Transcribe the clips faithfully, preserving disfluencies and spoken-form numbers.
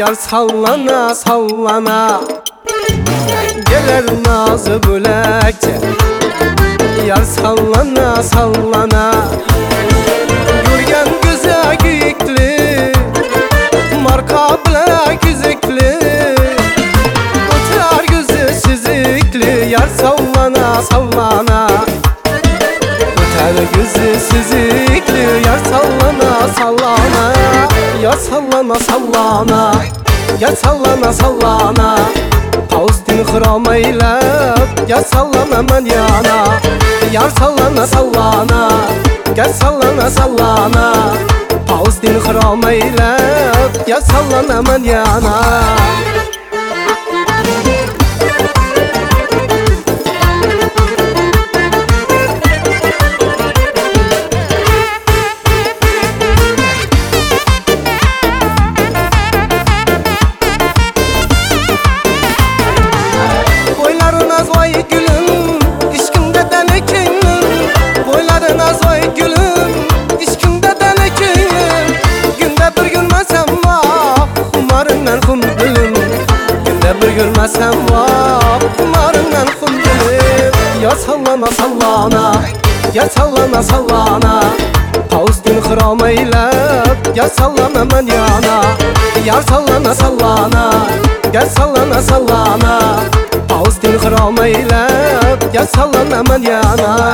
Yar sallana sallana gelir nazı bülekçe. Yar sallana sallana yürgen güzel giyikli marka bilek yüzükli oturar gözü süzükli. Yar sallana sallana oturar gözü süzükli. Yar sallana sallana yar sallana sallana yar sallana sallana Paustin xırameylep yar sallana men yana. Yar sallana sallana gel sallana sallana Paustin xırameylep yar sallana men yana. Gülmesem var kumarından kum gelir. Ya sallana sallana ya sallana sallana Paustin xırameylep ya sallana men yana. Yar sallana sallana gel sallana sallana Paustin xırameylep ya sallana men yana.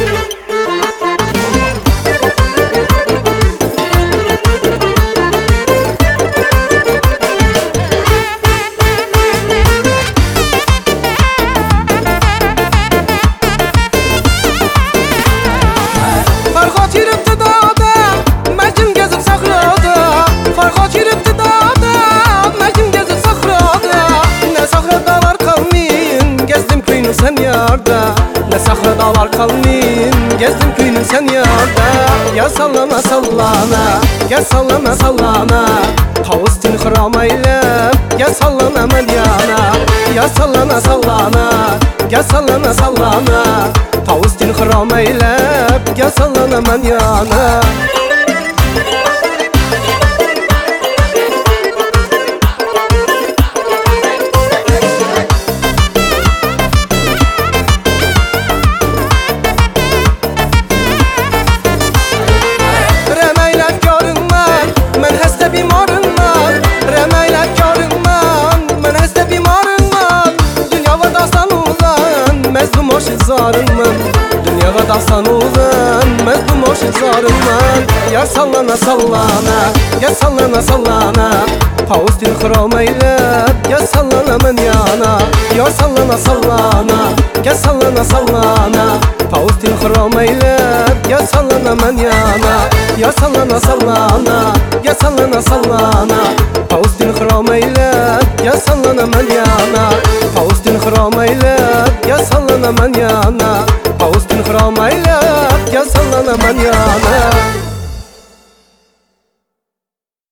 Sen yarda ne sahra dağlar kalmayın gezdim köyünü sen yarda. Ya sallana sallana ya sallana sallana Paustin xırameylep ya sallana men yana. Ya sallana sallana ya sallana sallana Paustin xırameylep ya sallana men yana. Zarınman dünyada dastan olan mezlum hoşu zarınman. Ya sallana sallana ya sallana sallana Paustin xırameylep ya sallana men yana. Ya sallana sallana ya sallana sallana Paustin xırameylep ya sallana men yana. Ya sallana sallana ya sallana sallana Paustin xırameylep ya sallana men yana. Paustin xırameylep ya sallana men yana. Paustin xırameylep ya sallana men yana.